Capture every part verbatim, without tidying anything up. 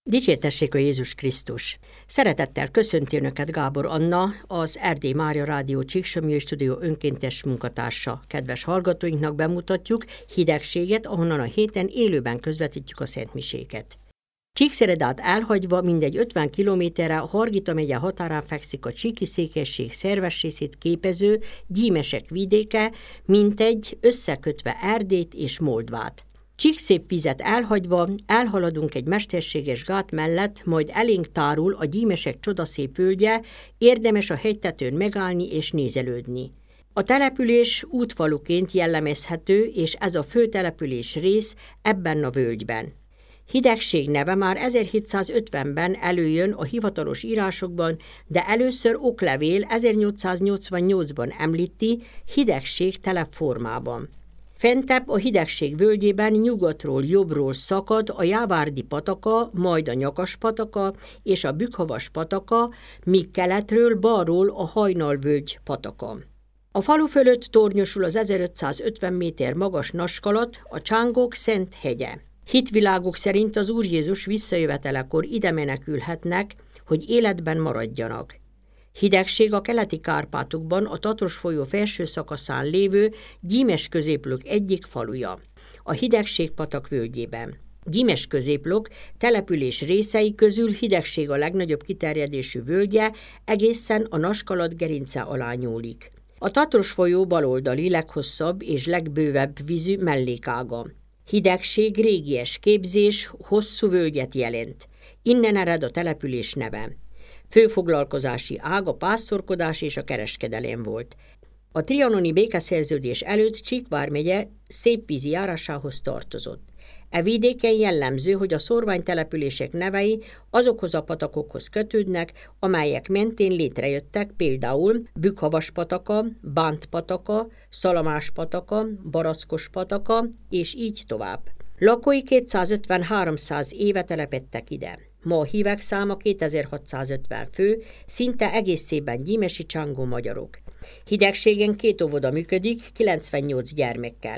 Dicsértessék a Jézus Krisztus! Szeretettel köszönti Önöket Gábor Anna, az Erdély Mária Rádió Csíksomlyai Stúdió önkéntes munkatársa. Kedves hallgatóinknak bemutatjuk Hidegséget, ahonnan a héten élőben közvetítjük a szentmiséket. Csíkszeredát elhagyva mindegy ötven kilométerre Hargita megye határán fekszik a Csíki székesség szerves részét képező Gyímesek vidéke, mintegy összekötve Erdélyt és Moldvát. Csíkszépvizet elhagyva elhaladunk egy mesterséges gát mellett, majd elénk tárul a Gyímesek csodaszép völgye, érdemes a hegytetőn megállni és nézelődni. A település útfaluként jellemezhető, és ez a fő település rész ebben a völgyben. Hidegség neve már ezerhétszázötvenben előjön a hivatalos írásokban, de először oklevél ezernyolcszáznyolcvannyolcban említi Hidegség telepformában. Fentebb a Hidegség völgyében nyugatról jobbról szakad a Jávárdi pataka, majd a Nyakas pataka és a Bükkhavas pataka, míg keletről balról a Hajnalvölgy pataka. A falu fölött tornyosul az ezerötszázötven méter magas Naskalat, a Csángok Szent hegye. Hitvilágok szerint az Úr Jézus visszajövetelekor ide menekülhetnek, hogy életben maradjanak. Hidegség a keleti Kárpátokban a Tatros folyó felső szakaszán lévő Gyímes-középlök egyik faluja, a Hidegség-patak völgyében. Gyímes-középlök település részei közül Hidegség a legnagyobb kiterjedésű völgye, egészen a Naskalat gerince alá nyúlik. A Tatros folyó baloldali leghosszabb és legbővebb vízű mellékága. Hidegség régies képzés, hosszú völgyet jelent. Innen ered a település neve. Főfoglalkozási ág a pásztorkodás és a kereskedelem volt. A trianoni békeszerződés előtt Csík vármegye szépvízi járásához tartozott. E vidéken jellemző, hogy a szórványtelepülések nevei azokhoz a patakokhoz kötődnek, amelyek mentén létrejöttek, például Bükkhavas pataka, Bánt pataka, Szalamás pataka, Barackos pataka, és így tovább. Lakói kétszázötven-háromszáz éve telepedtek ide. Ma a hívek száma kétezer-hatszázötven fő, szinte egészében gyímesi csángó magyarok. Hidegségen két óvoda működik, kilencvennyolc gyermekkel.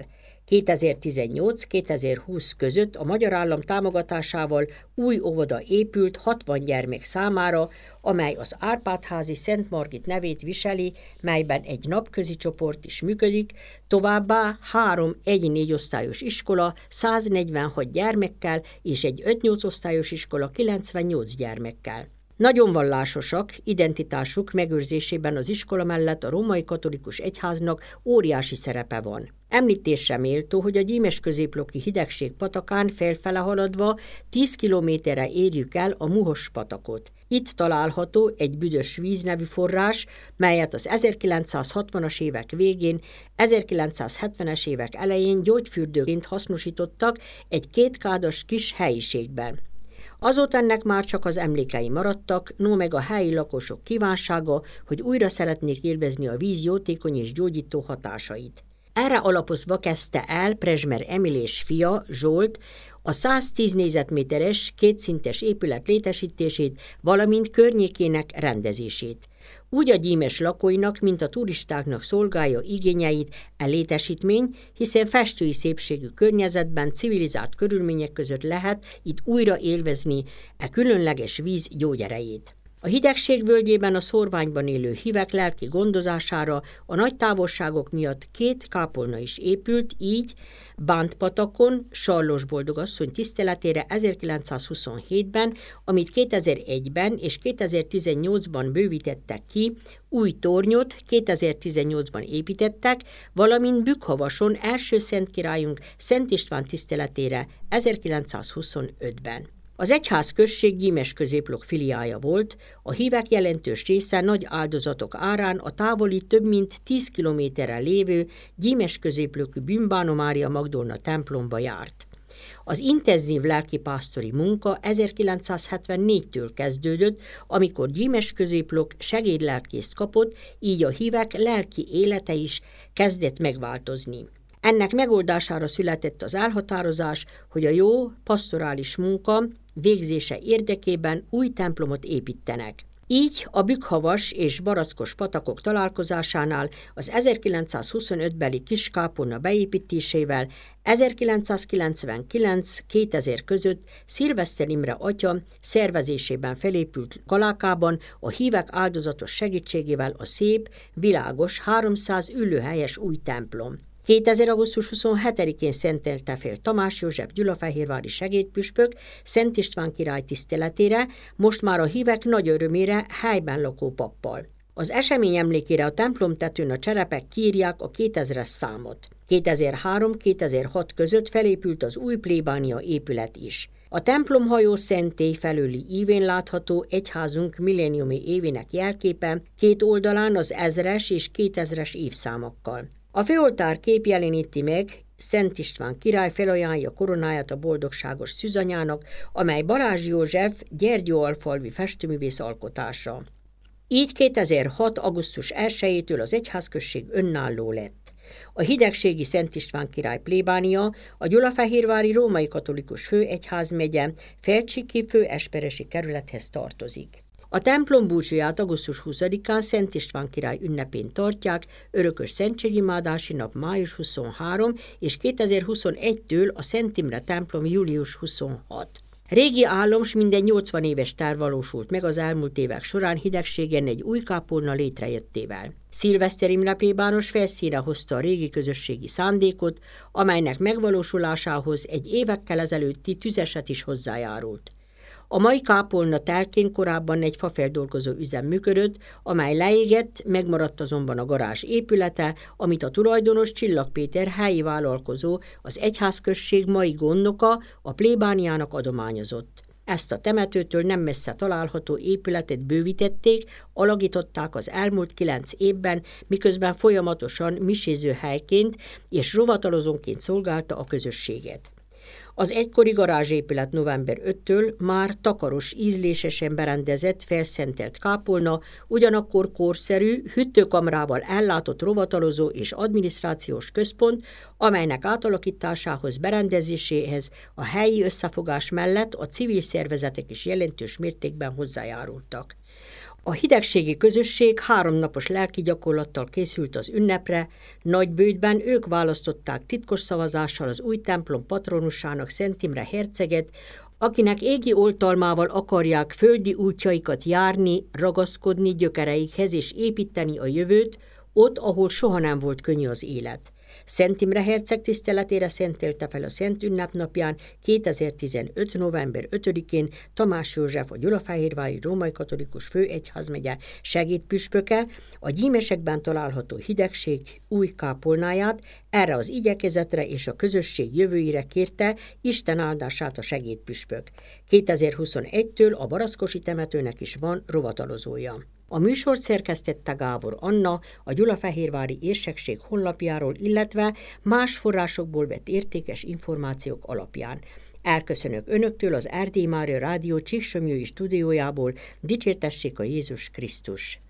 kétezer-tizennyolc-kétezer-húsz között a magyar állam támogatásával új óvoda épült hatvan gyermek számára, amely az Árpád-házi Szent Margit nevét viseli, melyben egy napközi csoport is működik, továbbá három egy-négy osztályos iskola száznegyvenhat gyermekkel és egy öt-nyolc osztályos iskola kilencvennyolc gyermekkel. Nagyon vallásosak, identitásuk megőrzésében az iskola mellett a római katolikus egyháznak óriási szerepe van. Említésre méltó, hogy a Gyímes-középloki Hidegség patakán felfele haladva tíz kilométerre érjük el a Muhos patakot. Itt található egy büdös víz nevű forrás, melyet az ezerkilencszázhatvanas évek végén, ezerkilencszázhetvenes évek elején gyógyfürdőként hasznosítottak egy kétkádas kis helyiségben. Azóta ennek már csak az emlékei maradtak, no meg a helyi lakosok kívánsága, hogy újra szeretnék élvezni a víz jótékony és gyógyító hatásait. Erre alapozva kezdte el Prezsmer Emil és fia, Zsolt, a száztíz négyzetméteres kétszintes épület létesítését, valamint környékének rendezését. Úgy a gyímes lakóinak, mint a turistáknak szolgálja igényeit e létesítmény, hiszen festői szépségű környezetben, civilizált körülmények között lehet itt újra élvezni e különleges víz gyógyerejét. A Hidegség völgyében a szórványban élő hívek lelki gondozására a nagy távolságok miatt két kápolna is épült, így Bánt-patakon Sarlós Boldogasszony tiszteletére ezerkilencszázhuszonhétben, amit kétezer-egyben és kétezer-tizennyolcban bővítettek ki, új tornyot kétezer-tizennyolcban építettek, valamint Bükkhavason első szent királyunk Szent István tiszteletére ezerkilencszázhuszonötben. Az egyházközség Gyímes-középlök filiája volt, a hívek jelentős része nagy áldozatok árán a távoli több mint tíz kilométerre lévő Gyímes-középlökű Bűnbánó Mária Magdolna templomba járt. Az intenzív lelkipásztori munka ezerkilencszázhetvennégytől kezdődött, amikor Gyímes-középlök segédlelkészt kapott, így a hívek lelki élete is kezdett megváltozni. Ennek megoldására született az elhatározás, hogy a jó pastorális munka végzése érdekében új templomot építenek. Így a Bükkhavas és Barackos patakok találkozásánál az ezerkilencszázhuszonöt-beli kiskápolna beépítésével ezerkilencszázkilencvenkilenc-kétezer között Szilveszter Imre atya szervezésében felépült Galákában a hívek áldozatos segítségével a szép, világos, háromszáz ülőhelyes új templom. kétezer. augusztus huszonhetedikén szentelte fel Tamás József gyulafehérvári segédpüspök Szent István király tiszteletére, most már a hívek nagy örömére helyben lakó pappal. Az esemény emlékére a templom tetőn a cserepek kiírják a kétezres számot. kétezer-három-kétezer-hat között felépült az új plébánia épület is. A templomhajó szentély felőli ívén látható egyházunk milléniumi évének jelképe, két oldalán az ezres és kétezres évszámokkal. A főoltár kép jeleníti meg Szent István király felajánlja koronáját a boldogságos szűzanyának, amely Balázs József gyergyóalfalvi festőművész alkotása. Így kétezer-hat. augusztus elsejétől az egyházközség önálló lett. A hidegségi Szent István király plébánia a gyulafehérvári római katolikus főegyházmegye Felcsiki főesperesi kerülethez tartozik. A templom búcsúját augusztus huszadikán Szent István király ünnepén tartják, örökös szentségimádási nap május huszonharmadika és kétezer-huszonegytől a Szent Imre templom július huszonhatodika. Régi álom s minden nyolcvan éves terv valósult meg az elmúlt évek során hidegségen egy új kápolna létrejöttével. Szilveszter Imre plébános felszínre hozta a régi közösségi szándékot, amelynek megvalósulásához egy évekkel ezelőtti tüzeset is hozzájárult. A mai kápolna telkén korábban egy fafeldolgozó üzem működött, amely leégett, megmaradt azonban a garázs épülete, amit a tulajdonos Csillag Péter helyi vállalkozó, az egyházközség mai gondnoka a plébániának adományozott. Ezt a temetőtől nem messze található épületet bővítették, alakították az elmúlt kilenc évben, miközben folyamatosan miséző helyként és rovatalozónként szolgálta a közösséget. Az egykori garázsépület november ötödikétől már takaros, ízlésesen berendezett, felszentelt kápolna, ugyanakkor korszerű, hűtőkamrával ellátott rovatalozó és adminisztrációs központ, amelynek átalakításához, berendezéséhez a helyi összefogás mellett a civil szervezetek is jelentős mértékben hozzájárultak. A hidegségi közösség háromnapos lelki gyakorlattal készült az ünnepre, Nagybőjtben ők választották titkos szavazással az új templom patronusának Szent Imre herceget, akinek égi oltalmával akarják földi útjaikat járni, ragaszkodni gyökereikhez és építeni a jövőt, ott, ahol soha nem volt könnyű az élet. Szent Imre herceg tiszteletére szentelte fel a Szent Ünnepnapján kétezer-tizenöt. november ötödikén Tamás József, a gyulafehérvári római katolikus főegyházmegye segédpüspöke a Gyímesekben található hidegség új kápolnáját, erre az igyekezetre és a közösség jövőjére kérte Isten áldását a segédpüspök. kétezer-huszonegytől a Barackosi temetőnek is van rovatalozója. A műsort szerkesztette Gábor Anna a Gyulafehérvári Érsekség honlapjáról, illetve más forrásokból vett értékes információk alapján. Elköszönök önöktől az Erdély Mária Rádió Csíksomlyói stúdiójából, dicsértessék a Jézus Krisztus!